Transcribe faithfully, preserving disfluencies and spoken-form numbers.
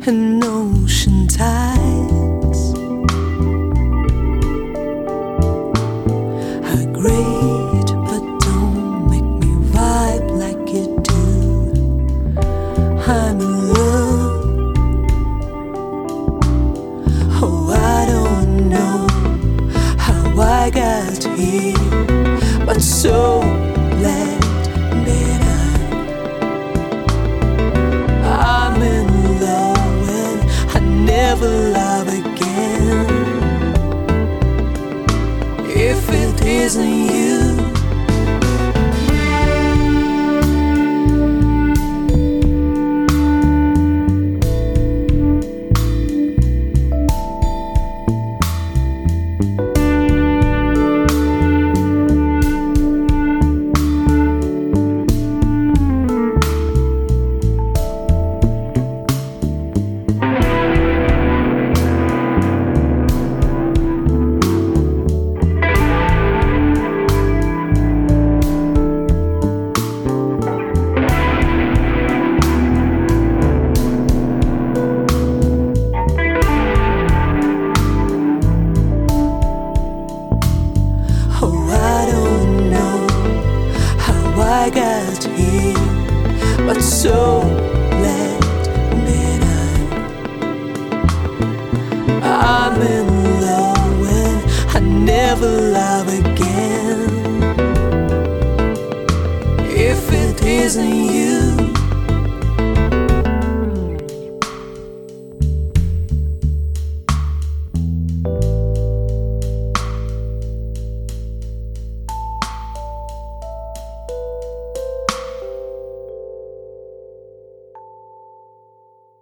and ocean tides are great, but don't make me vibe like you do. I'm in love. Oh, I don't know how I got here, but so glad that I, I'm in love and I never love again. If it isn't you, I got here, but so glad that I, I'm in love and I never love again. If it isn't you,